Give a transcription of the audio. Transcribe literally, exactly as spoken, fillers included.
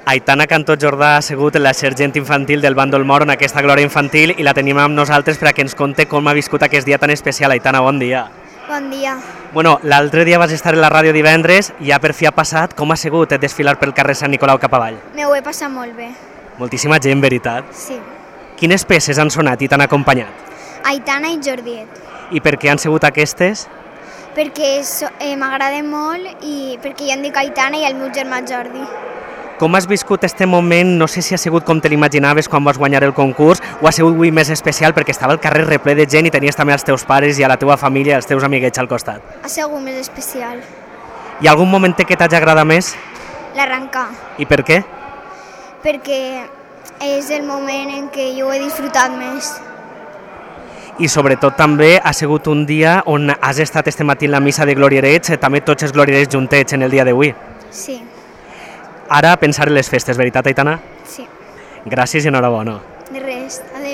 Aitana Cantó Jordà ha sigut la sergent infantil del Bàndol Moro en aquesta glòria infantil i la tenim amb nosaltres per a que ens conte com ha viscut aquest dia tan especial. Aitana, bon dia. Bon dia. Bueno, l'altre dia vas estar a la ràdio divendres i ja per fi ha passat. Com ha sigut desfilar pel carrer Sant Nicolau cap avall? Me ho he passat molt bé. Moltíssima gent, veritat. Sí. Quines peces han sonat i t'han acompanyat? Aitana i Jordiet. I per què han sigut aquestes? Perquè so, eh, m'agraden molt i perquè jo em dic Aitana i el meu germà Jordi. Com has viscut este moment? No sé si ha sigut com te l'imaginaves quan vas guanyar el concurs o ha sigut avui més especial perquè estava el carrer reple de gent i tenies també els teus pares i a la teva família i els teus amiguets al costat. Ha sigut més especial. Hi ha algun moment que t'hagi agradat més? L'arrencar. I per què? Perquè és el moment en què jo ho he disfrutat més. I sobretot també ha sigut un dia on has estat este matí en la missa de glorierets, també tots els glorierets juntets en el dia d'avui. Sí. Ara pensar en les festes, veritat, Aitana? Sí. Gràcies i enhorabona. De res. Adéu.